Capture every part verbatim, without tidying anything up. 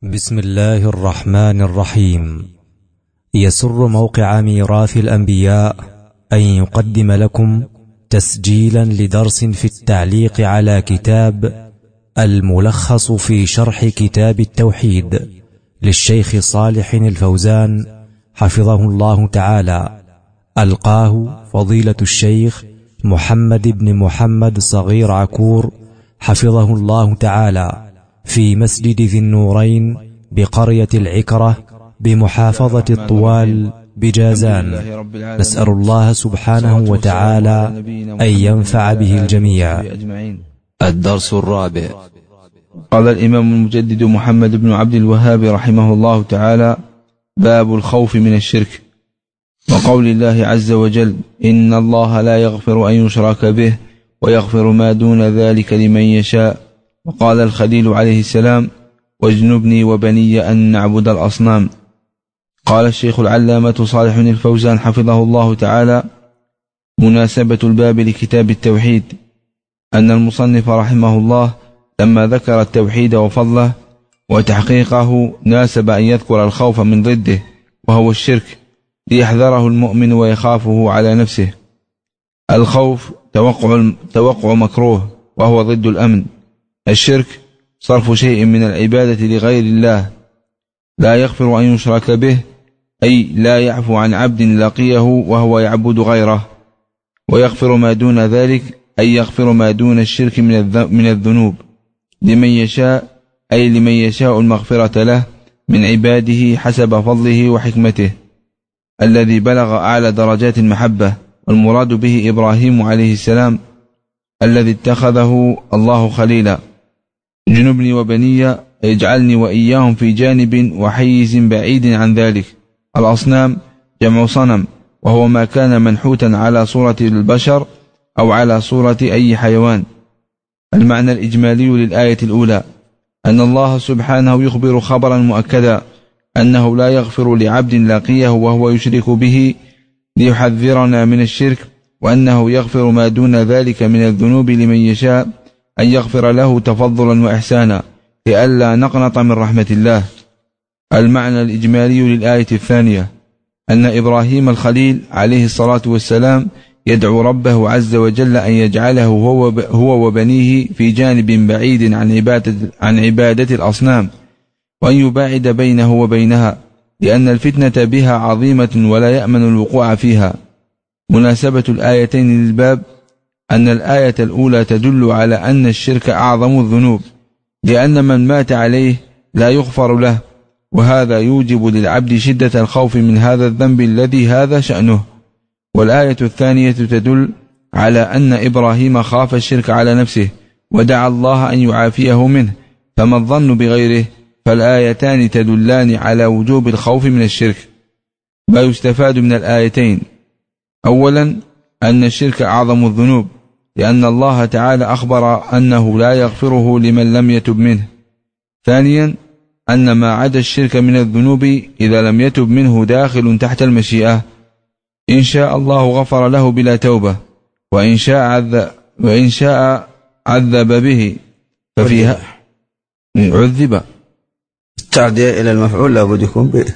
بسم الله الرحمن الرحيم. يسر موقع ميراث الأنبياء أن يقدم لكم تسجيلا لدرس في التعليق على كتاب الملخص في شرح كتاب التوحيد للشيخ صالح الفوزان حفظه الله تعالى. ألقاه فضيلة الشيخ محمد بن محمد صغير عكور حفظه الله تعالى في مسجد ذي النورين بقرية العكرة بمحافظة الطوال بجازان. نسأل الله سبحانه وتعالى أن ينفع به الجميع. الدرس الرابع. قال الإمام المجدد محمد بن عبد الوهاب رحمه الله تعالى: باب الخوف من الشرك. وقول الله عز وجل: إن الله لا يغفر أن يشرك به ويغفر ما دون ذلك لمن يشاء. وقال الخليل عليه السلام: واجنبني وبني أن نعبد الأصنام. قال الشيخ العلامة صالح الفوزان حفظه الله تعالى: مناسبة الباب لكتاب التوحيد أن المصنف رحمه الله لما ذكر التوحيد وفضله وتحقيقه ناسب أن يذكر الخوف من ضده وهو الشرك ليحذره المؤمن ويخافه على نفسه. الخوف توقع, توقع مكروه وهو ضد الأمن. الشرك صرف شيء من العبادة لغير الله، لا يغفر أن يشرك به، أي لا يعفو عن عبد لقيه وهو يعبد غيره. ويغفر ما دون ذلك، أي يغفر ما دون الشرك من الذنوب لمن يشاء، أي لمن يشاء المغفرة له من عباده حسب فضله وحكمته الذي بلغ أعلى درجات المحبة. والمراد به إبراهيم عليه السلام الذي اتخذه الله خليلا. جنبني وبني، اجعلني وإياهم في جانب وحيز بعيد عن ذلك. الأصنام جمع صنم، وهو ما كان منحوتا على صورة البشر أو على صورة أي حيوان. المعنى الإجمالي للآية الأولى أن الله سبحانه يخبر خبرا مؤكدا أنه لا يغفر لعبد لاقيه وهو يشرك به ليحذرنا من الشرك، وأنه يغفر ما دون ذلك من الذنوب لمن يشاء أن يغفر له تفضلا وإحسانا لئلا نقنط من رحمة الله. المعنى الإجمالي للآية الثانية أن إبراهيم الخليل عليه الصلاة والسلام يدعو ربه عز وجل أن يجعله هو وبنيه في جانب بعيد عن عبادة, عن عبادة الأصنام، وأن يباعد بينه وبينها، لأن الفتنة بها عظيمة ولا يأمن الوقوع فيها. مناسبة الآيتين للباب أن الآية الأولى تدل على أن الشرك أعظم الذنوب، لأن من مات عليه لا يغفر له، وهذا يوجب للعبد شدة الخوف من هذا الذنب الذي هذا شأنه. والآية الثانية تدل على أن إبراهيم خاف الشرك على نفسه ودعا الله أن يعافيه منه، فما الظن بغيره؟ فالآيتان تدلان على وجوب الخوف من الشرك. ما يستفاد من الآيتين: أولا أن الشرك أعظم الذنوب، لأن الله تعالى أخبر أنه لا يغفره لمن لم يتب منه. ثانيا أن ما عدا الشرك من الذنوب إذا لم يتب منه داخل تحت المشيئة، إن شاء الله غفر له بلا توبة، وإن شاء عذب, وإن شاء عذب به ففيها عذب. التعدية إلى المفعول لا بد يكون به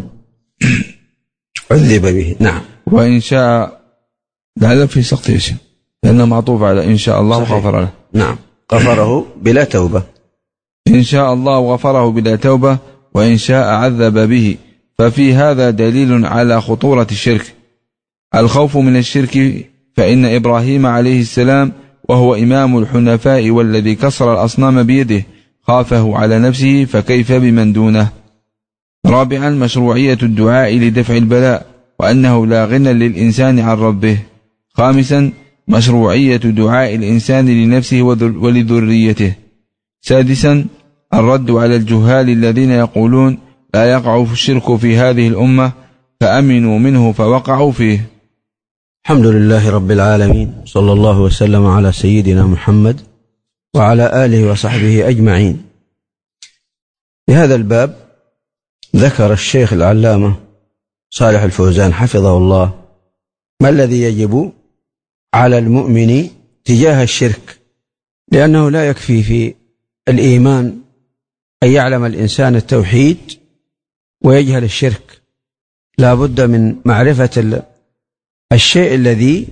عذب به. نعم. وإن شاء لا في سقط إيش، لأنه معطوف على إن شاء الله غفر له. نعم، غفره بلا توبة. إن شاء الله غفره بلا توبة، وإن شاء عذب به، ففي هذا دليل على خطورة الشرك. الخوف من الشرك، فإن إبراهيم عليه السلام وهو إمام الحنفاء والذي كسر الأصنام بيده خافه على نفسه، فكيف بمن دونه؟ رابعا مشروعية الدعاء لدفع البلاء، وأنه لا غنى للإنسان عن ربه. خامسا مشروعية دعاء الإنسان لنفسه ولذريته. سادسا الرد على الجهال الذين يقولون لا يقع في الشرك في هذه الأمة فأمنوا منه فوقعوا فيه. الحمد لله رب العالمين، صلى الله وسلم على سيدنا محمد وعلى آله وصحبه أجمعين. في هذا الباب ذكر الشيخ العلامة صالح الفوزان حفظه الله ما الذي يجب على المؤمن تجاه الشرك، لأنه لا يكفي في الإيمان أن يعلم الإنسان التوحيد ويجهل الشرك. لا بد من معرفة الشيء الذي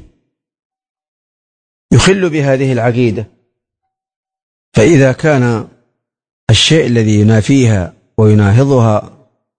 يخل بهذه العقيدة، فإذا كان الشيء الذي ينافيها ويناهضها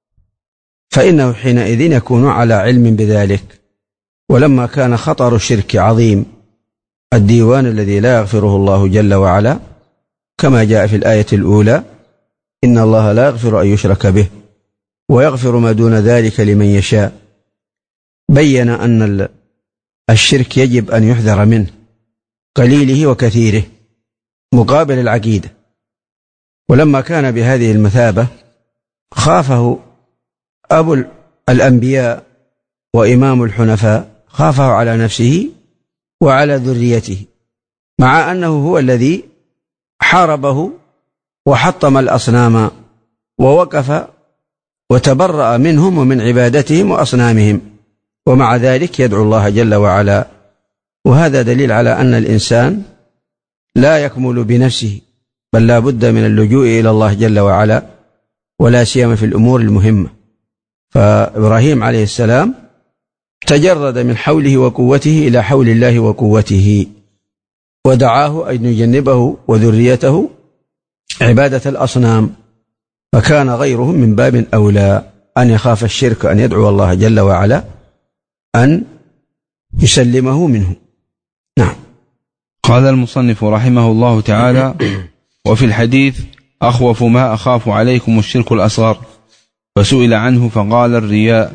فإنه حينئذ يكون على علم بذلك. ولما كان خطر الشرك عظيم، الديوان الذي لا يغفره الله جل وعلا كما جاء في الآية الأولى: إن الله لا يغفر أن يشرك به ويغفر ما دون ذلك لمن يشاء، بين أن الشرك يجب أن يحذر منه قليله وكثيره مقابل العقيدة. ولما كان بهذه المثابة خافه أبو الأنبياء وإمام الحنفاء، خافه على نفسه وعلى ذريته، مع أنه هو الذي حاربه وحطم الأصنام ووقف وتبرأ منهم ومن عبادتهم وأصنامهم، ومع ذلك يدعو الله جل وعلا. وهذا دليل على أن الإنسان لا يكمل بنفسه، بل لا بد من اللجوء إلى الله جل وعلا، ولا سيما في الأمور المهمة. فإبراهيم عليه السلام تجرد من حوله وقوته إلى حول الله وقوته، ودعاه أن يجنبه وذريته عبادة الأصنام، فكان غيرهم من باب أولى أن يخاف الشرك، أن يدعو الله جل وعلا أن يسلمه منه. نعم. قال المصنف رحمه الله تعالى: وفي الحديث: أخوف ما أخاف عليكم الشرك الأصغر. فسئل عنه فقال: الرياء.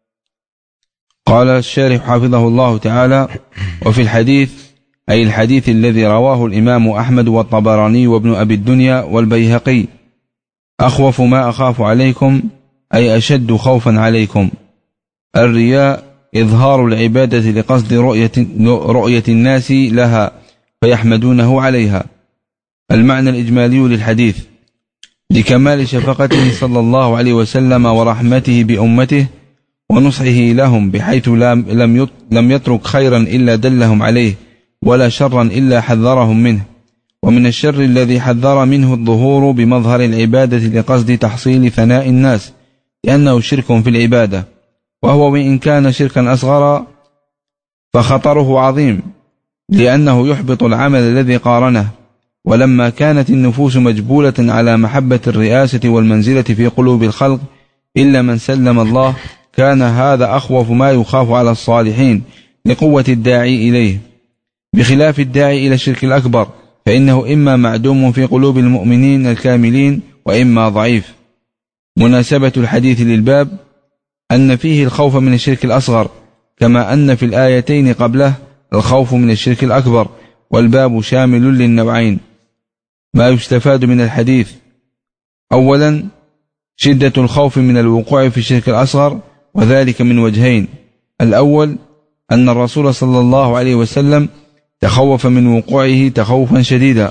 قال الشارح حفظه الله تعالى: وفي الحديث أي الحديث الذي رواه الإمام أحمد والطبراني وابن أبي الدنيا والبيهقي: أخوف ما أخاف عليكم أي أشد خوفا عليكم. الرياء إظهار العبادة لقصد رؤية, رؤية الناس لها فيحمدونه عليها. المعنى الإجمالي للحديث: لكمال شفقته صلى الله عليه وسلم ورحمته بأمته ونصحه لهم، بحيث لم يترك خيرا إلا دلهم عليه، ولا شرا إلا حذرهم منه. ومن الشر الذي حذر منه الظهور بمظهر العبادة لقصد تحصيل ثناء الناس، لأنه شرك في العبادة، وهو وإن كان شركا أصغر فخطره عظيم، لأنه يحبط العمل الذي قارنه. ولما كانت النفوس مجبولة على محبة الرئاسة والمنزلة في قلوب الخلق إلا من سلم الله، كان هذا أخوف ما يخاف على الصالحين لقوة الداعي إليه، بخلاف الداعي إلى الشرك الأكبر، فإنه إما معدوم في قلوب المؤمنين الكاملين وإما ضعيف. مناسبة الحديث للباب أن فيه الخوف من الشرك الأصغر، كما أن في الآيتين قبله الخوف من الشرك الأكبر، والباب شامل للنوعين. ما يستفاد من الحديث: أولا شدة الخوف من الوقوع في الشرك الأصغر، وذلك من وجهين: الأول أن الرسول صلى الله عليه وسلم تخوف من وقوعه تخوفا شديدا،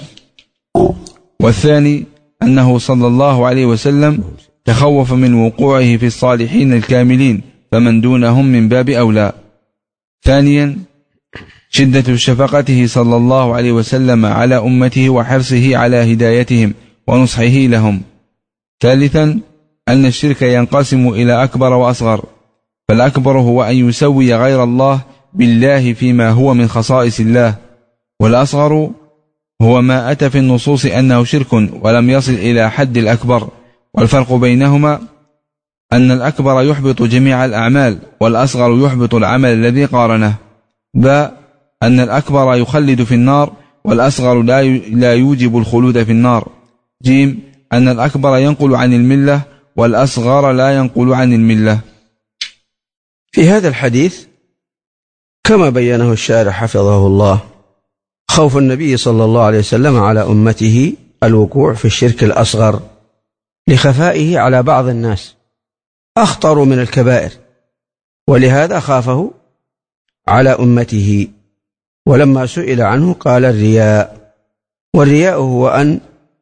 والثاني أنه صلى الله عليه وسلم تخوف من وقوعه في الصالحين الكاملين، فمن دونهم من باب أولى. ثانيا شدة شفقته صلى الله عليه وسلم على أمته وحرصه على هدايتهم ونصحه لهم. ثالثا أن الشرك ينقسم إلى أكبر وأصغر، فالأكبر هو أن يسوي غير الله بالله فيما هو من خصائص الله، والأصغر هو ما أتى في النصوص أنه شرك ولم يصل إلى حد الأكبر. والفرق بينهما أن الأكبر يحبط جميع الأعمال، والأصغر يحبط العمل الذي قارنه. باء أن الأكبر يخلد في النار، والأصغر لا يوجب الخلود في النار. جيم أن الأكبر ينقل عن الملة، والأصغر لا ينقل عن الملة. في هذا الحديث كما بينه الشارح حفظه الله خوف النبي صلى الله عليه وسلم على أمته الوقوع في الشرك الأصغر لخفائه على بعض الناس أخطر من الكبائر، ولهذا خافه على أمته. ولما سئل عنه قال: الرياء. والرياء هو أن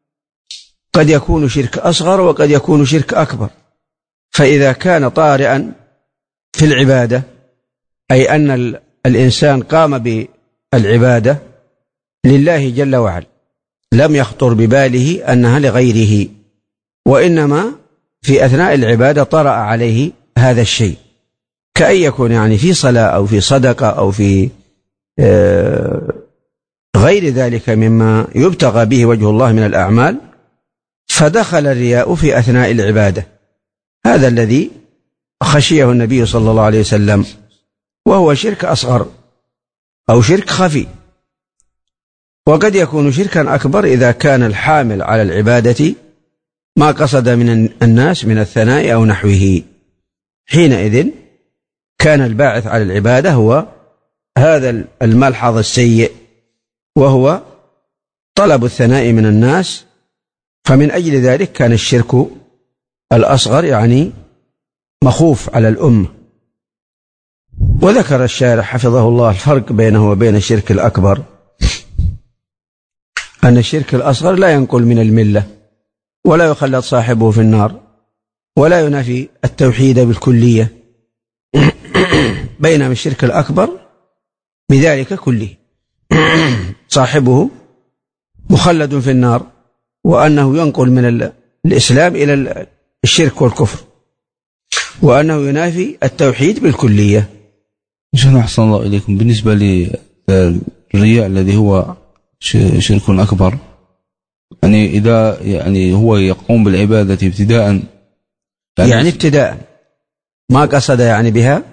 قد يكون شرك أصغر وقد يكون شرك أكبر، فإذا كان طارئا في العبادة، أي أن الإنسان قام بالعبادة لله جل وعلا، لم يخطر بباله أنها لغيره، وإنما في أثناء العبادة طرأ عليه هذا الشيء، كأن يكون يعني في صلاة أو في صدقة أو في غير ذلك مما يبتغى به وجه الله من الأعمال، فدخل الرياء في أثناء العبادة. هذا الذي خشيه النبي صلى الله عليه وسلم، وهو شرك أصغر أو شرك خفي. وقد يكون شركا أكبر إذا كان الحامل على العبادة ما قصد من الناس من الثناء أو نحوه، حينئذ كان الباعث على العبادة هو هذا الملحظ السيء، وهو طلب الثناء من الناس. فمن أجل ذلك كان الشرك الأصغر يعني مخوف على الأمة. وذكر الشارح حفظه الله الفرق بينه وبين الشرك الأكبر، أن الشرك الأصغر لا ينقل من الملة ولا يخلد صاحبه في النار ولا ينافي التوحيد بالكلية، بينما الشرك الأكبر بذلك كله صاحبه مخلد في النار، وأنه ينقل من الإسلام إلى الشرك والكفر، وأنه ينافي التوحيد بالكلية. شيخنا أحسن الله إليكم، بالنسبة للرياء الذي هو شرك أكبر، يعني إذا يعني هو يقوم بالعبادة ابتداء، يعني, يعني ابتداء ما قصد يعني بها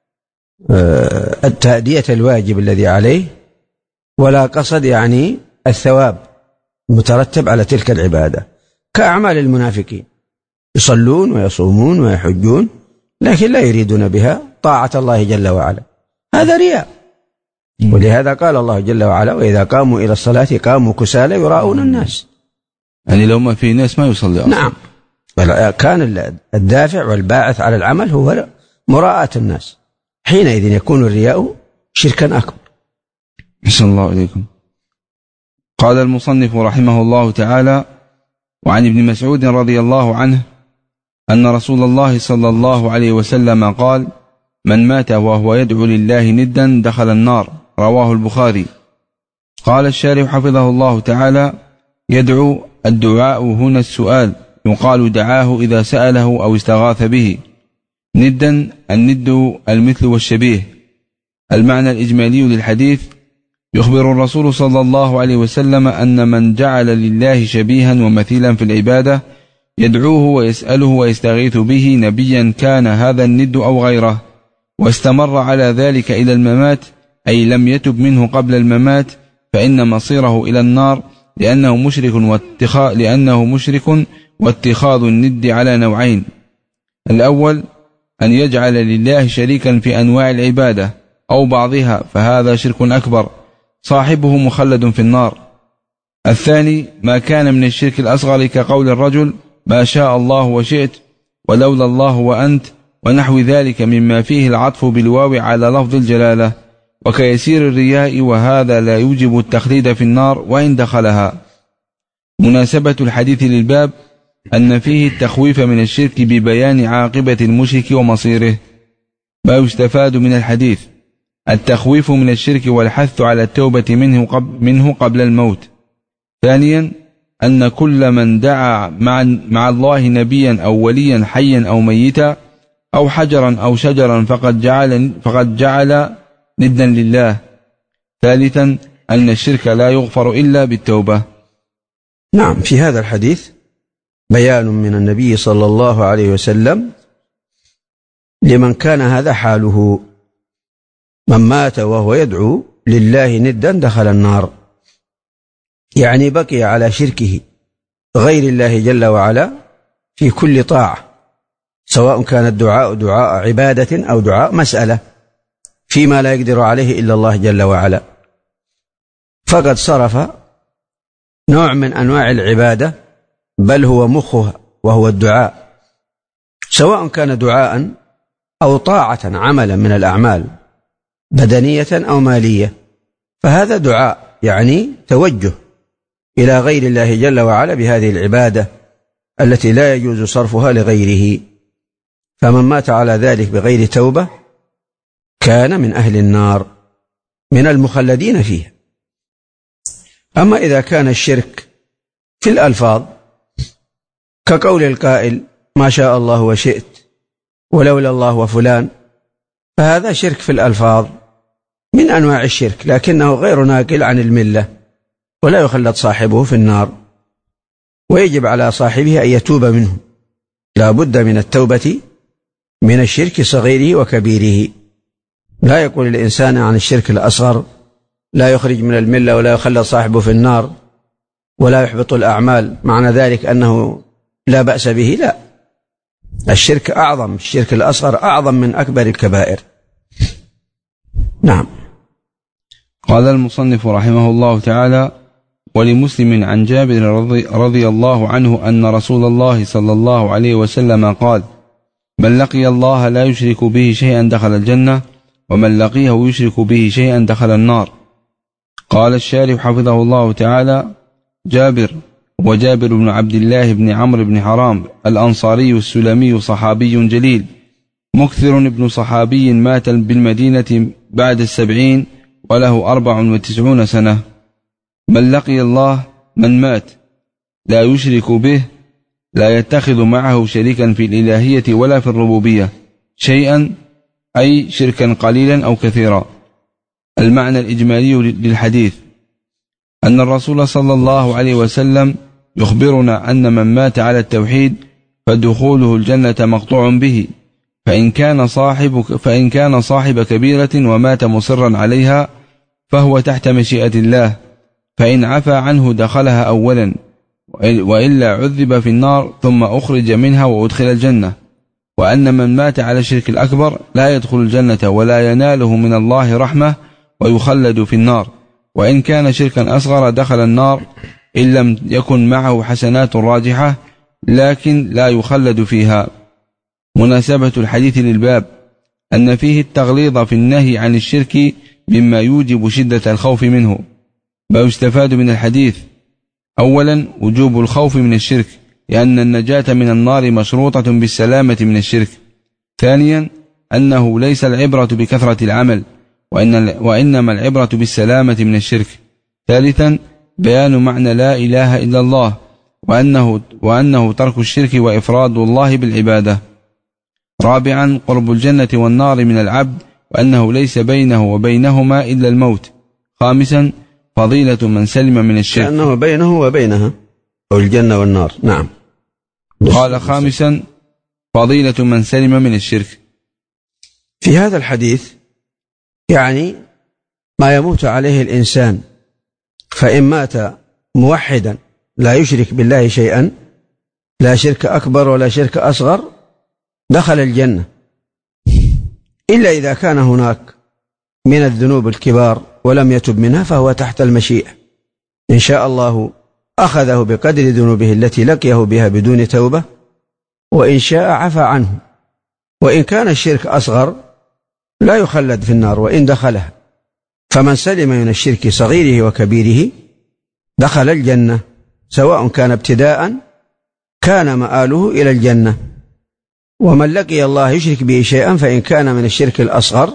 التأدية الواجب الذي عليه، ولا قصد يعني الثواب المترتب على تلك العبادة، كأعمال المنافقين، يصلون ويصومون ويحجون لكن لا يريدون بها طاعة الله جل وعلا، هذا رياء. ولهذا قال الله جل وعلا: وإذا قاموا إلى الصلاة قاموا كسالى يراءون الناس. يعني لو ما في ناس ما يصلي أصلا. نعم، كان الدافع والباعث على العمل هو مراءة الناس، حينئذ يكون الرياء شركا أكبر. أحسن الله إليكم. قال المصنف رحمه الله تعالى: وعن ابن مسعود رضي الله عنه أن رسول الله صلى الله عليه وسلم قال: من مات وهو يدعو لله ندا دخل النار. رواه البخاري. قال الشارح حفظه الله تعالى: يدعو الدعاء هنا السؤال، يقال دعاه إذا سأله أو استغاث به. ندا الند المثل والشبيه. المعنى الإجمالي للحديث: يخبر الرسول صلى الله عليه وسلم أن من جعل لله شبيها ومثيلا في العبادة يدعوه ويسأله ويستغيث به نبيا كان هذا الند أو غيره، واستمر على ذلك إلى الممات، أي لم يتب منه قبل الممات، فإن مصيره إلى النار، لأنه مشرك واتخاذ لأنه مشرك واتخاذ الند على نوعين: الأول أن يجعل لله شريكا في أنواع العبادة أو بعضها، فهذا شرك أكبر صاحبه مخلد في النار. الثاني ما كان من الشرك الأصغر، كقول الرجل: ما شاء الله وشئت، ولولا الله وأنت، ونحو ذلك مما فيه العطف بالواو على لفظ الجلالة، وكيسير الرياء، وهذا لا يوجب التخليد في النار وإن دخلها. مناسبة الحديث للباب أن فيه التخويف من الشرك ببيان عاقبة المشرك ومصيره. ما يستفاد من الحديث: التخويف من الشرك والحث على التوبة منه قبل, منه قبل الموت. ثانيا أن كل من دعا مع, مع الله نبيا أو وليا حيا أو ميتا أو حجرا أو شجرا فقد جعل, فقد جعل ندا لله. ثالثا أن الشرك لا يغفر إلا بالتوبة. نعم، في هذا الحديث بيان من النبي صلى الله عليه وسلم لمن كان هذا حاله: من مات وهو يدعو لله ندا دخل النار، يعني بقي على شركه غير الله جل وعلا في كل طاعة، سواء كان الدعاء دعاء عبادة أو دعاء مسألة فيما لا يقدر عليه إلا الله جل وعلا، فقد صرف نوع من أنواع العبادة، بل هو مخها وهو الدعاء، سواء كان دعاء أو طاعة عملا من الأعمال بدنية أو مالية، فهذا دعاء يعني توجه إلى غير الله جل وعلا بهذه العبادة التي لا يجوز صرفها لغيره. فمن مات على ذلك بغير توبة كان من أهل النار، من المخلدين فيها. أما إذا كان الشرك في الألفاظ كقول القائل ما شاء الله وشئت ولولا الله وفلان، فهذا شرك في الألفاظ من أنواع الشرك، لكنه غير ناقل عن الملة ولا يخلد صاحبه في النار، ويجب على صاحبه أن يتوب منه. لا بد من التوبة من الشرك صغيره وكبيره. لا يقول الإنسان عن الشرك الأصغر لا يخرج من الملة ولا يخلد صاحبه في النار ولا يحبط الأعمال، معنى ذلك أنه لا بأس به. لا، الشرك أعظم، الشرك الأصغر أعظم من أكبر الكبائر. نعم. قال المصنف رحمه الله تعالى: ولمسلم عن جابر رضي, رضي الله عنه أن رسول الله صلى الله عليه وسلم قال: من لقي الله لا يشرك به شيئا دخل الجنة، ومن لقيه يشرك به شيئا دخل النار. قال الشارح حفظه الله تعالى: جابر وجابر بن عبد الله بن عمرو بن حرام الأنصاري السلمي صحابي جليل مكثر ابن صحابي مات بالمدينة بعد السبعين وله أربع وتسعون سنة. من لقي الله من مات لا يشرك به لا يتخذ معه شريكا في الإلهية ولا في الربوبية شيئا، أي شركا قليلا أو كثيرا. المعنى الإجمالي للحديث أن الرسول صلى الله عليه وسلم يخبرنا أن من مات على التوحيد فدخوله الجنة مقطوع به، فإن كان صاحب, فإن كان صاحب كبيرة ومات مصرا عليها فهو تحت مشيئة الله، فإن عفى عنه دخلها أولا، وإلا عذب في النار ثم أخرج منها وأدخل الجنة. وأن من مات على الشرك الأكبر لا يدخل الجنة ولا يناله من الله رحمة ويخلد في النار، وإن كان شركا أصغر دخل النار إن لم يكن معه حسنات راجحة لكن لا يخلد فيها. مناسبة الحديث للباب أن فيه التغليظ في النهي عن الشرك مما يوجب شدة الخوف منه. ما يستفاد من الحديث: أولا وجوب الخوف من الشرك، لأن النجاة من النار مشروطة بالسلامة من الشرك. ثانيا أنه ليس العبرة بكثرة العمل، وإن وإنما العبرة بالسلامة من الشرك. ثالثا بيان معنى لا إله إلا الله، وأنه, وأنه ترك الشرك وإفراد الله بالعبادة. رابعا قرب الجنة والنار من العبد، وأنه ليس بينه وبينهما إلا الموت. خامسا فضيلة من سلم من الشرك، لأنه بينه وبينها أو الجنة والنار. نعم. قال خامسا فضيلة من سلم من الشرك. في هذا الحديث يعني ما يموت عليه الإنسان، فإن مات موحدا لا يشرك بالله شيئا، لا شرك أكبر ولا شرك أصغر، دخل الجنة، إلا إذا كان هناك من الذنوب الكبار ولم يتب منها فهو تحت المشيئة، إن شاء الله أخذه بقدر ذنوبه التي لقيه بها بدون توبة، وإن شاء عفى عنه. وإن كان الشرك أصغر لا يخلد في النار وإن دخلها، فمن سلم من الشرك صغيره وكبيره دخل الجنة، سواء كان ابتداء كان مآله إلى الجنة. ومن لقي الله يشرك به شيئا فإن كان من الشرك الأصغر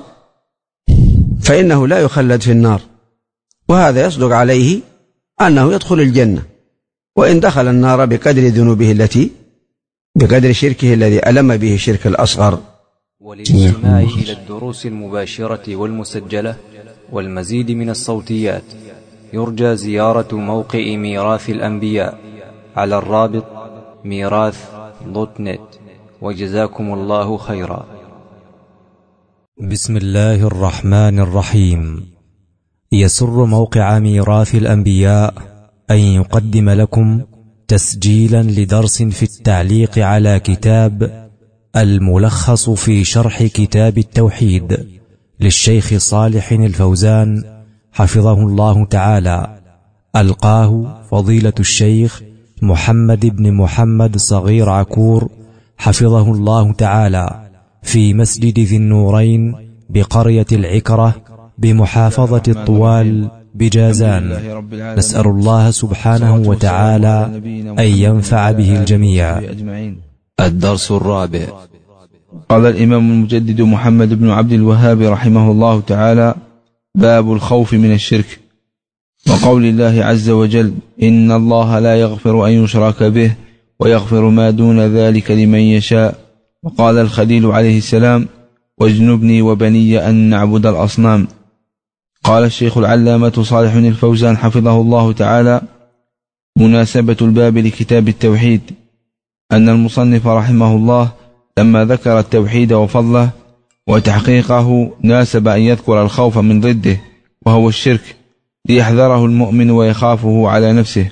فإنه لا يخلد في النار، وهذا يصدق عليه أنه يدخل الجنة، وإن دخل النار بقدر ذنوبه التي بقدر شركه الذي ألم به الشرك الأصغر. وللاستماع إلى الدروس المباشرة والمسجلة والمزيد من الصوتيات يرجى زيارة موقع ميراث الأنبياء على الرابط ميراث دوت نت. وجزاكم الله خيرا. بسم الله الرحمن الرحيم. يسر موقع ميراث الأنبياء أن يقدم لكم تسجيلا لدرس في التعليق على كتاب الملخص في شرح كتاب التوحيد للشيخ صالح الفوزان حفظه الله تعالى، ألقاه فضيلة الشيخ محمد بن محمد صغير عكور حفظه الله تعالى في مسجد ذي النورين بقرية العكرة بمحافظة الطوال بجازان. نسأل الله سبحانه وتعالى أن ينفع به الجميع. الدرس الرابع. قال الإمام المجدد محمد بن عبد الوهاب رحمه الله تعالى: باب الخوف من الشرك. وقول الله عز وجل: إن الله لا يغفر أن يشرك به ويغفر ما دون ذلك لمن يشاء. وقال الخليل عليه السلام: واجنبني وبني أن نعبد الأصنام. قال الشيخ العلامة صالح الفوزان حفظه الله تعالى: مناسبة الباب لكتاب التوحيد أن المصنف رحمه الله لما ذكر التوحيد وفضله وتحقيقه ناسب أن يذكر الخوف من ضده وهو الشرك، ليحذره المؤمن ويخافه على نفسه.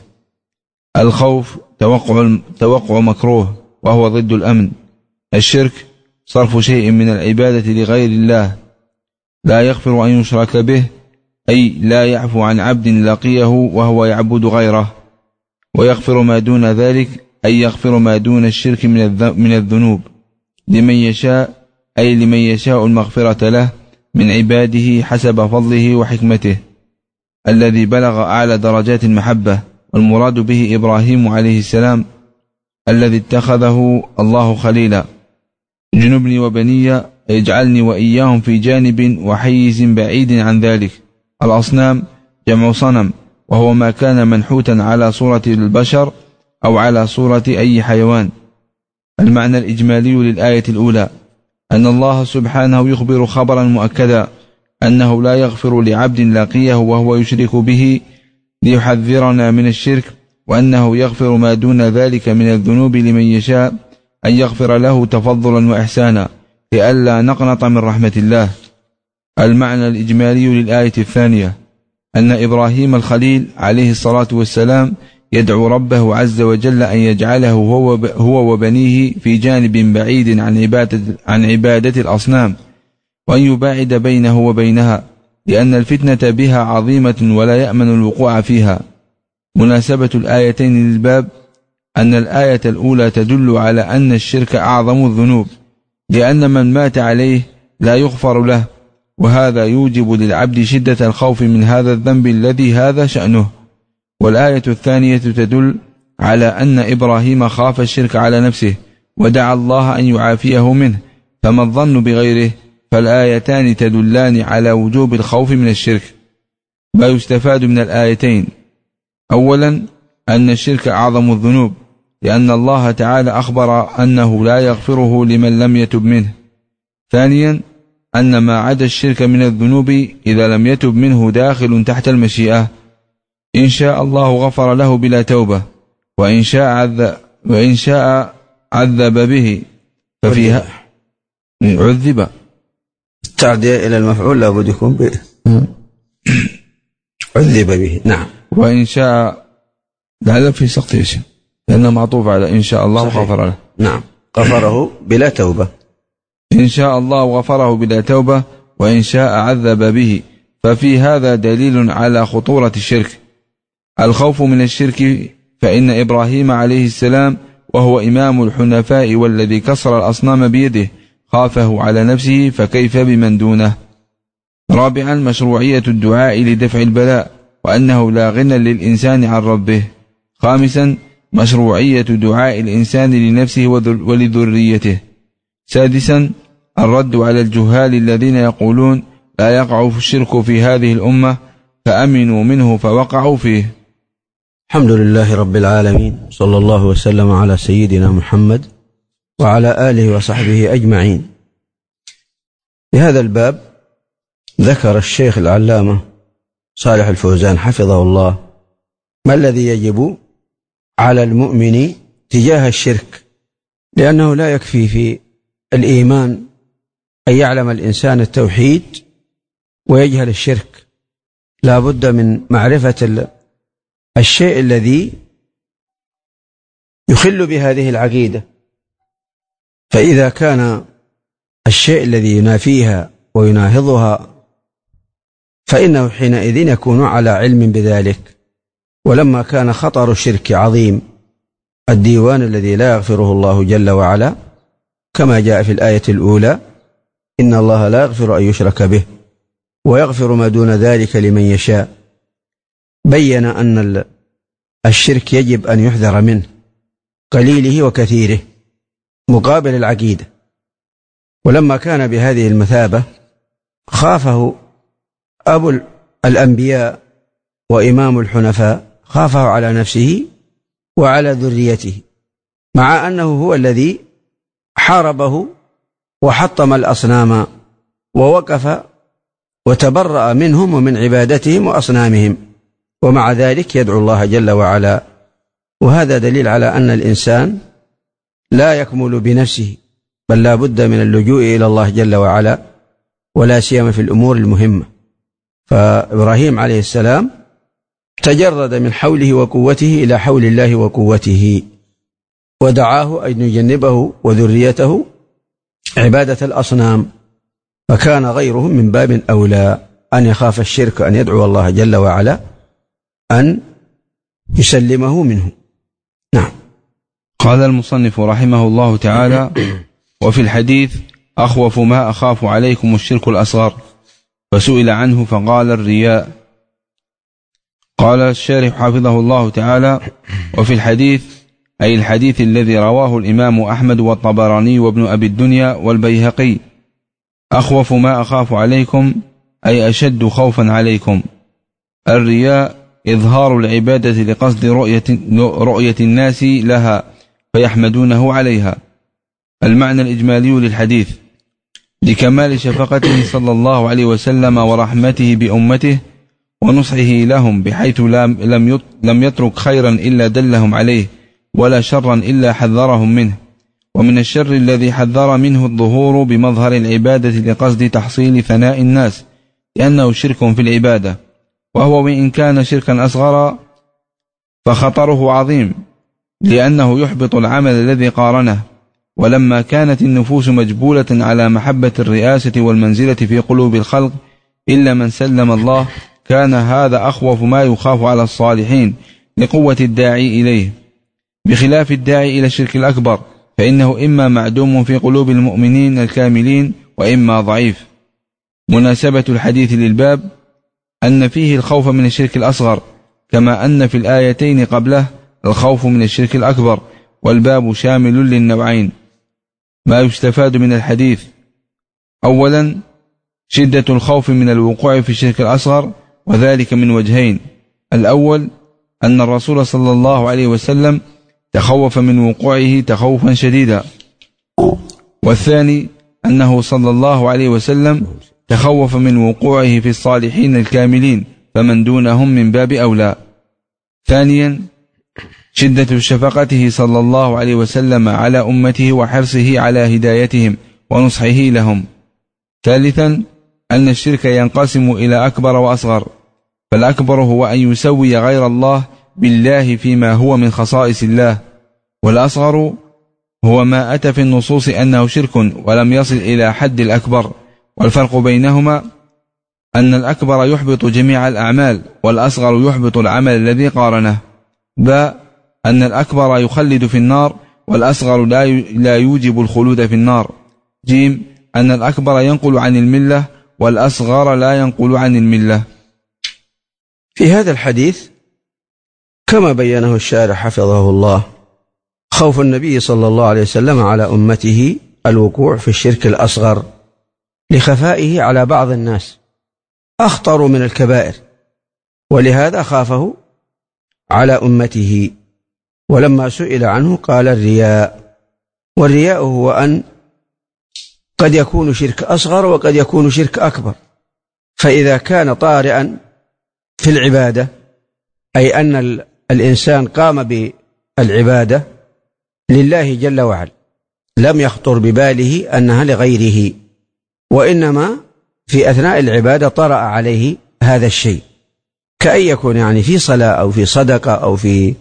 الخوف توقع, توقع مكروه وهو ضد الأمن. الشرك صرف شيء من العبادة لغير الله، لا يغفر أن يشرك به، أي لا يعفو عن عبد لقيه وهو يعبد غيره. ويغفر ما دون ذلك، أي يغفر ما دون الشرك من الذنوب لمن يشاء، أي لمن يشاء المغفرة له من عباده حسب فضله وحكمته، الذي بلغ أعلى درجات المحبة. والمراد به إبراهيم عليه السلام الذي اتخذه الله خليلا. جنبني وبني، اجعلني وإياهم في جانب وحيز بعيد عن ذلك. الأصنام جمع صنم، وهو ما كان منحوتا على صورة البشر أو على صورة أي حيوان. المعنى الإجمالي للآية الأولى أن الله سبحانه يخبر خبرا مؤكدا أنه لا يغفر لعبد لقيه وهو يشرك به ليحذرنا من الشرك، وأنه يغفر ما دون ذلك من الذنوب لمن يشاء أن يغفر له تفضلا وإحسانا لئلا نقنط من رحمة الله. المعنى الإجمالي للآية الثانية أن إبراهيم الخليل عليه الصلاة والسلام يدعو ربه عز وجل أن يجعله هو وبنيه في جانب بعيد عن عبادة, عن عبادة الأصنام، وأن يباعد بينه وبينها، لأن الفتنة بها عظيمة ولا يأمن الوقوع فيها. مناسبة الآيتين للباب أن الآية الأولى تدل على أن الشرك أعظم الذنوب، لأن من مات عليه لا يغفر له، وهذا يوجب للعبد شدة الخوف من هذا الذنب الذي هذا شأنه. والآية الثانية تدل على أن إبراهيم خاف الشرك على نفسه ودعا الله أن يعافيه منه، فما الظن بغيره؟ فالآيتان تدلان على وجوب الخوف من الشرك. ما يستفاد من الآيتين: أولا أن الشرك أعظم الذنوب، لأن الله تعالى أخبر أنه لا يغفره لمن لم يتب منه. ثانيا أن ما عدا الشرك من الذنوب إذا لم يتب منه داخل تحت المشيئة، إن شاء الله غفر له بلا توبة، وإن شاء عذب, وإن شاء عذب به ففيها عذب. التعدية إلى المفعول لا بد يكون به عذب به. نعم. وإن شاء لا في سقط يا شيخ، لأنه معطوف على إن شاء الله غفر له. نعم، غفره بلا توبة. إن شاء الله غفره بلا توبة، وإن شاء عذب به، ففي هذا دليل على خطورة الشرك. الخوف من الشرك، فإن إبراهيم عليه السلام وهو إمام الحنفاء والذي كسر الأصنام بيده خافه على نفسه، فكيف بمن دونه؟ رابعا مشروعية الدعاء لدفع البلاء، وأنه لا غنى للإنسان عن ربه. خامسا مشروعية دعاء الإنسان لنفسه ولذريته. سادسا الرد على الجهال الذين يقولون لا يقع الشرك في هذه الأمة فأمنوا منه فوقعوا فيه. الحمد لله رب العالمين، صلى الله وسلم على سيدنا محمد وعلى آله وصحبه أجمعين. في هذا الباب ذكر الشيخ العلامة صالح الفوزان حفظه الله ما الذي يجب على المؤمن تجاه الشرك، لأنه لا يكفي في الإيمان أن يعلم الإنسان التوحيد ويجهل الشرك، لا بد من معرفة الشيء الذي يخل بهذه العقيدة. فإذا كان الشيء الذي ينافيها ويناهضها فإنه حينئذ يكون على علم بذلك. ولما كان خطر الشرك عظيم، الديوان الذي لا يغفره الله جل وعلا كما جاء في الآية الأولى: إن الله لا يغفر أن يشرك به ويغفر ما دون ذلك لمن يشاء، بين أن الشرك يجب أن يحذر منه قليله وكثيره مقابل العقيدة. ولما كان بهذه المثابة خافه أبو الأنبياء وإمام الحنفاء، خافه على نفسه وعلى ذريته، مع أنه هو الذي حاربه وحطم الأصنام ووقف وتبرأ منهم ومن عبادتهم وأصنامهم، ومع ذلك يدعو الله جل وعلا. وهذا دليل على أن الإنسان لا يكمل بنفسه، بل لا بد من اللجوء إلى الله جل وعلا، ولا سيما في الأمور المهمة. فإبراهيم عليه السلام تجرد من حوله وقوته إلى حول الله وقوته، ودعاه أن يجنبه وذريته عبادة الأصنام، فكان غيرهم من باب أولى أن يخاف الشرك، أن يدعو الله جل وعلا أن يسلمه منه. نعم. قال المصنف رحمه الله تعالى: وفي الحديث: أخوف ما أخاف عليكم الشرك الأصغر، فسئل عنه فقال: الرياء. قال الشارح حفظه الله تعالى: وفي الحديث أي الحديث الذي رواه الإمام أحمد والطبراني وابن أبي الدنيا والبيهقي: أخوف ما أخاف عليكم أي أشد خوفا عليكم. الرياء إظهار العبادة لقصد رؤية, رؤية الناس لها فيحمدونه عليها. المعنى الإجمالي للحديث: لكمال شفقته صلى الله عليه وسلم ورحمته بأمته ونصحه لهم، بحيث لم يترك خيرا إلا دلهم عليه، ولا شرا إلا حذرهم منه. ومن الشر الذي حذر منه الظهور بمظهر العبادة لقصد تحصيل ثناء الناس، لأنه شرك في العبادة، وهو وإن كان شركا أصغر فخطره عظيم، لأنه يحبط العمل الذي قارنه. ولما كانت النفوس مجبولة على محبة الرئاسة والمنزلة في قلوب الخلق إلا من سلم الله، كان هذا أخوف ما يخاف على الصالحين لقوة الداعي إليه، بخلاف الداعي إلى الشرك الأكبر، فإنه إما معدوم في قلوب المؤمنين الكاملين، وإما ضعيف. مناسبة الحديث للباب أن فيه الخوف من الشرك الأصغر، كما أن في الآيتين قبله الخوف من الشرك الأكبر، والباب شامل للنوعين. ما يستفاد من الحديث: أولا شدة الخوف من الوقوع في الشرك الأصغر، وذلك من وجهين: الأول أن الرسول صلى الله عليه وسلم تخوف من وقوعه تخوفا شديدا، والثاني أنه صلى الله عليه وسلم تخوف من وقوعه في الصالحين الكاملين، فمن دونهم من باب أولى. ثانيا شدة شفقته صلى الله عليه وسلم على أمته وحرصه على هدايتهم ونصحه لهم. ثالثا أن الشرك ينقسم إلى أكبر وأصغر، فالأكبر هو أن يسوي غير الله بالله فيما هو من خصائص الله، والأصغر هو ما أتى في النصوص أنه شرك ولم يصل إلى حد الأكبر. والفرق بينهما أن الأكبر يحبط جميع الأعمال، والأصغر يحبط العمل الذي قارنه. باء أن الأكبر يخلد في النار، والأصغر لا يوجب الخلود في النار. جيم أن الأكبر ينقل عن الملة، والأصغر لا ينقل عن الملة. في هذا الحديث كما بينه الشارح حفظه الله خوف النبي صلى الله عليه وسلم على أمته الوقوع في الشرك الأصغر لخفائه على بعض الناس أخطر من الكبائر، ولهذا خافه على أمته. ولما سئل عنه قال: الرياء. والرياء هو أن قد يكون شرك أصغر وقد يكون شرك أكبر، فإذا كان طارئا في العبادة، أي أن الإنسان قام بالعبادة لله جل وعلا، لم يخطر بباله أنها لغيره، وإنما في أثناء العبادة طرأ عليه هذا الشيء، كأن يكون يعني في صلاة أو في صدقة أو في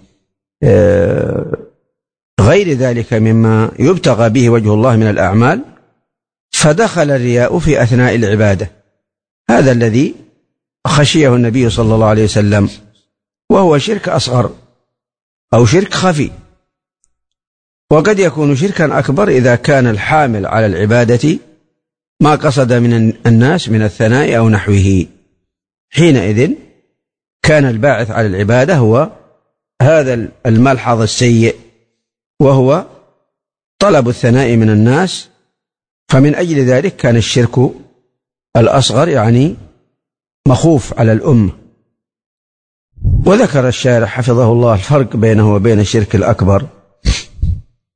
غير ذلك مما يبتغى به وجه الله من الأعمال، فدخل الرياء في أثناء العبادة. هذا الذي خشيه النبي صلى الله عليه وسلم، وهو شرك أصغر أو شرك خفي. وقد يكون شركا أكبر إذا كان الحامل على العبادة ما قصد من الناس من الثناء أو نحوه، حينئذ كان الباعث على العبادة هو هذا الملحظ السيء، وهو طلب الثناء من الناس، فمن أجل ذلك كان الشرك الأصغر يعني مخوف على الأمة. وذكر الشارح حفظه الله الفرق بينه وبين الشرك الأكبر،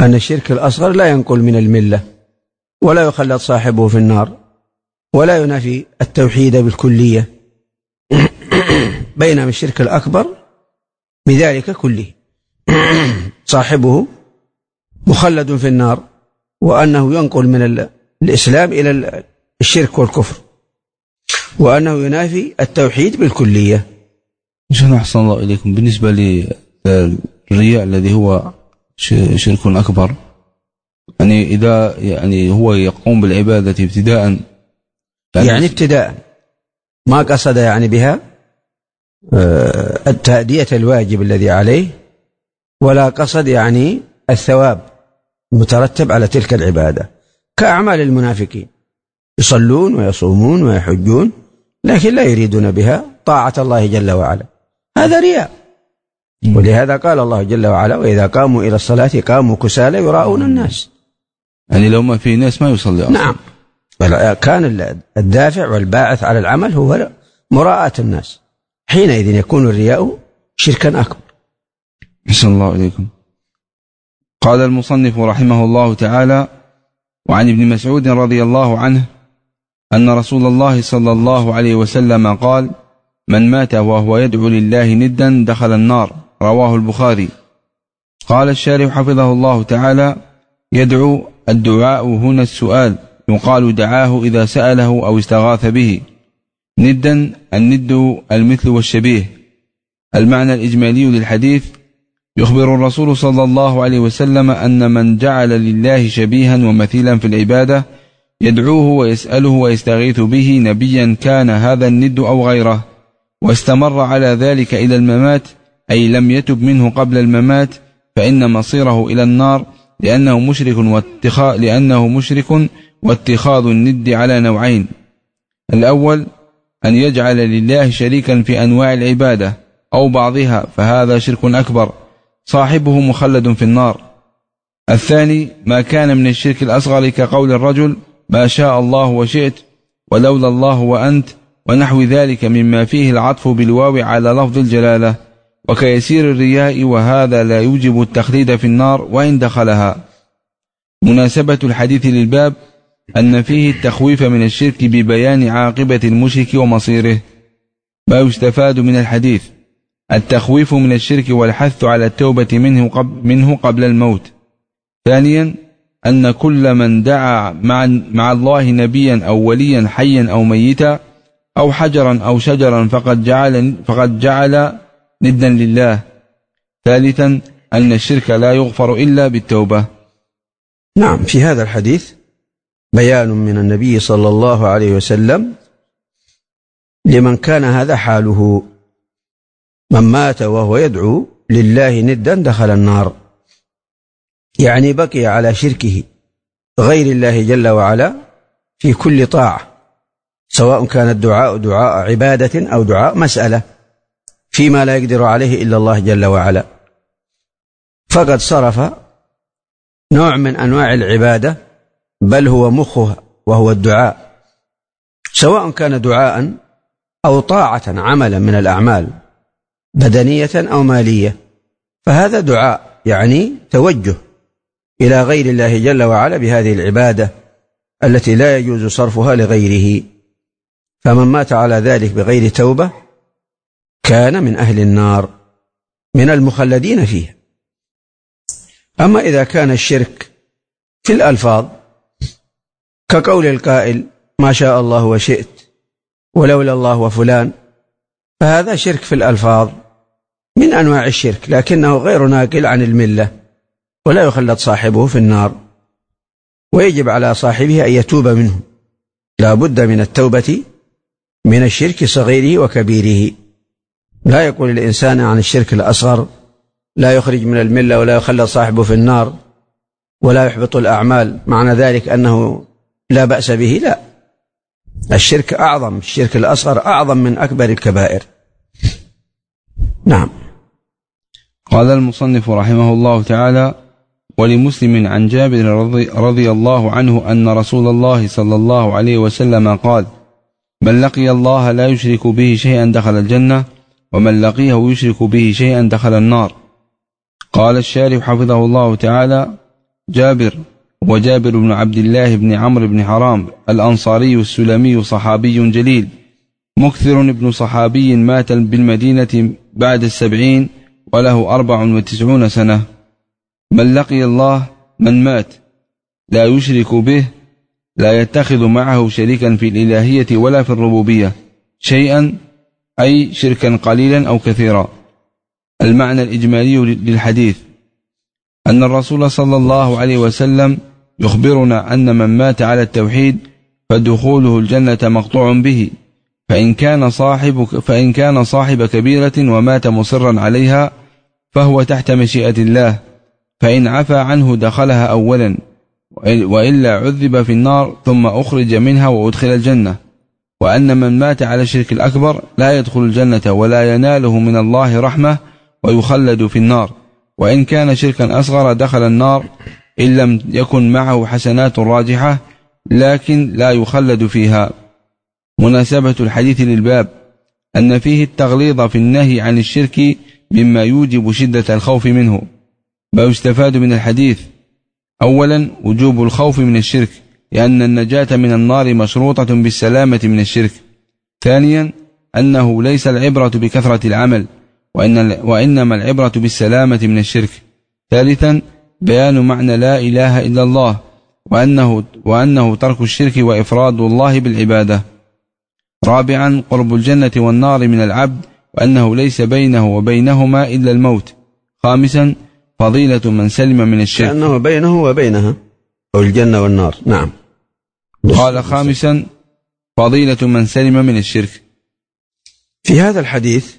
أن الشرك الأصغر لا ينقل من الملة ولا يخلد صاحبه في النار ولا ينافي التوحيد بالكلية، بينما الشرك الأكبر بذلك كله صاحبه مخلد في النار، وأنه ينقل من الإسلام إلى الشرك والكفر، وأنه ينافي التوحيد بالكلية. إن شاء الله. أحسن الله إليكم. بالنسبة للرياء الذي هو شرك أكبر، يعني إذا يعني هو يقوم بالعبادة ابتداء، يعني, يعني ابتداء ما قصد يعني بها التأدية الواجب الذي عليه، ولا قصد يعني الثواب المترتب على تلك العبادة، كأعمال المنافقين، يصلون ويصومون ويحجون لكن لا يريدون بها طاعة الله جل وعلا، هذا رياء. ولهذا قال الله جل وعلا: وإذا قاموا إلى الصلاة قاموا كسالى يراءون الناس. يعني لو ما في ناس ما يصلي أصلا. نعم، كان الدافع والباعث على العمل هو مراءة الناس، حينئذ يكون الرياء شركا أكبر. أحسن الله إليكم. قال المصنف رحمه الله تعالى: وعن ابن مسعود رضي الله عنه أن رسول الله صلى الله عليه وسلم قال: من مات وهو يدعو لله ندا دخل النار. رواه البخاري. قال الشارح حفظه الله تعالى: يدعو الدعاء هنا السؤال، يقال دعاه إذا سأله أو استغاث به. ندا الند المثل والشبيه. المعنى الإجمالي للحديث: يخبر الرسول صلى الله عليه وسلم أن من جعل لله شبيها ومثيلا في العبادة يدعوه ويسأله ويستغيث به، نبيا كان هذا الند أو غيره، واستمر على ذلك إلى الممات، أي لم يتب منه قبل الممات، فإن مصيره إلى النار، لأنه مشرك واتخاذ لأنه مشرك واتخاذ الند على نوعين: الأول أن يجعل لله شريكا في أنواع العبادة أو بعضها، فهذا شرك أكبر صاحبه مخلد في النار. الثاني ما كان من الشرك الأصغر، كقول الرجل: ما شاء الله وشئت، ولولا الله وأنت، ونحو ذلك مما فيه العطف بالواو على لفظ الجلالة، وكيسير الرياء، وهذا لا يوجب التخليد في النار وإن دخلها. مناسبة الحديث للباب أن فيه التخويف من الشرك ببيان عاقبة المشرك ومصيره. ما يستفاد من الحديث: التخويف من الشرك والحث على التوبة منه قبل, منه قبل الموت. ثانيا أن كل من دعا مع, مع الله نبيا أو وليا حيا أو ميتا أو حجرا أو شجرا فقد جعل, فقد جعل ندا لله. ثالثا أن الشرك لا يغفر إلا بالتوبة. نعم، في هذا الحديث بيان من النبي صلى الله عليه وسلم لمن كان هذا حاله: من مات وهو يدعو لله ندا دخل النار، يعني بقي على شركه غير الله جل وعلا في كل طاعة، سواء كان الدعاء دعاء عبادة أو دعاء مسألة فيما لا يقدر عليه إلا الله جل وعلا، فقد صرف نوع من أنواع العبادة، بل هو مخها وهو الدعاء، سواء كان دعاء أو طاعة عملا من الأعمال بدنية أو مالية، فهذا دعاء يعني توجه إلى غير الله جل وعلا بهذه العبادة التي لا يجوز صرفها لغيره. فمن مات على ذلك بغير توبة كان من أهل النار، من المخلدين فيها. أما إذا كان الشرك في الألفاظ كقول القائل: ما شاء الله وشئت، ولولا الله وفلان، فهذا شرك في الألفاظ من أنواع الشرك، لكنه غير ناقل عن الملة، ولا يخلد صاحبه في النار، ويجب على صاحبه أن يتوب منه. لا بد من التوبة من الشرك صغيره وكبيره. لا يقول الإنسان عن الشرك الأصغر لا يخرج من الملة ولا يخلد صاحبه في النار ولا يحبط الأعمال، معنى ذلك أنه لا بأس به. لا، الشرك أعظم، الشرك الأصغر أعظم من أكبر الكبائر. نعم. قال المصنف رحمه الله تعالى: ولمسلم عن جابر رضي, رضي الله عنه أن رسول الله صلى الله عليه وسلم قال: من لقي الله لا يشرك به شيئا دخل الجنة، ومن لقيه يشرك به شيئا دخل النار. قال الشارح حفظه الله تعالى: جابر، وجابر بن عبد الله بن عمرو بن حرام الأنصاري السلمي صحابي جليل مكثر ابن صحابي مات بالمدينة بعد السبعين وله أربع وتسعون سنة. من لقي الله من مات لا يشرك به لا يتخذ معه شريكا في الإلهية ولا في الربوبية شيئا، أي شركا قليلا أو كثيرا. المعنى الإجمالي للحديث أن الرسول صلى الله عليه وسلم يخبرنا أن من مات على التوحيد فدخوله الجنة مقطوع به، فإن كان صاحب فإن كان صاحب كبيرة ومات مصرا عليها فهو تحت مشيئة الله، فإن عفى عنه دخلها أولا، وإلا عذب في النار ثم أخرج منها وأدخل الجنة. وأن من مات على الشرك الأكبر لا يدخل الجنة ولا يناله من الله رحمة ويخلد في النار، وإن كان شركا أصغر دخل النار إن لم يكن معه حسنات راجحة لكن لا يخلد فيها. مناسبة الحديث للباب أن فيه التغليظ في النهي عن الشرك مما يوجب شدة الخوف منه. ما يستفاد من الحديث: أولا وجوب الخوف من الشرك لأن النجاة من النار مشروطة بالسلامة من الشرك. ثانيا أنه ليس العبرة بكثرة العمل وإن وإنما العبرة بالسلامة من الشرك. ثالثا بيان معنى لا إله إلا الله وأنه, وأنه ترك الشرك وإفراد الله بالعبادة. رابعا قرب الجنة والنار من العبد وأنه ليس بينه وبينهما إلا الموت. خامسا فضيلة من سلم من الشرك، كأنه بينه وبينها أو الجنة والنار. نعم. قال خامسا فضيلة من سلم من الشرك. في هذا الحديث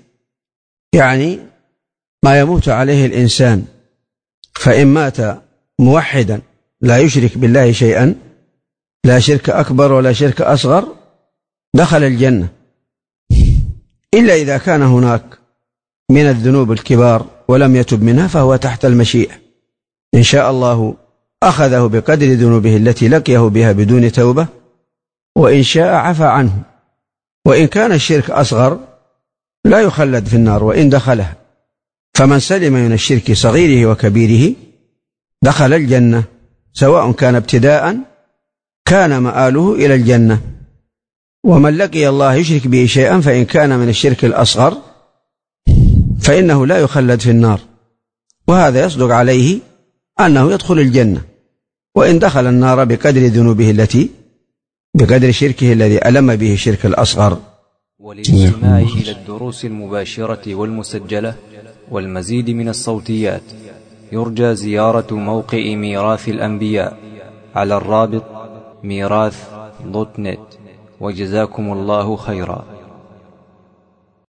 يعني ما يموت عليه الإنسان، فإن مات موحدا لا يشرك بالله شيئا، لا شرك أكبر ولا شرك أصغر، دخل الجنة، إلا إذا كان هناك من الذنوب الكبار ولم يتب منها فهو تحت المشيئة، إن شاء الله أخذه بقدر ذنوبه التي لقيه بها بدون توبة، وإن شاء عفى عنه. وإن كان الشرك أصغر لا يخلد في النار وإن دخلها، فمن سلم من الشرك صغيره وكبيره دخل الجنة، سواء كان ابتداء كان مآله إلى الجنة. ومن لقي الله يشرك به شيئا فإن كان من الشرك الأصغر فإنه لا يخلد في النار، وهذا يصدق عليه أنه يدخل الجنة، وإن دخل النار بقدر ذنوبه التي بقدر شركه الذي ألم به الشرك الأصغر. وللاستماع إلى الدروس المباشرة والمسجلة والمزيد من الصوتيات يرجى زيارة موقع ميراث الأنبياء على الرابط ميراث دوت نت. وجزاكم الله خيرا.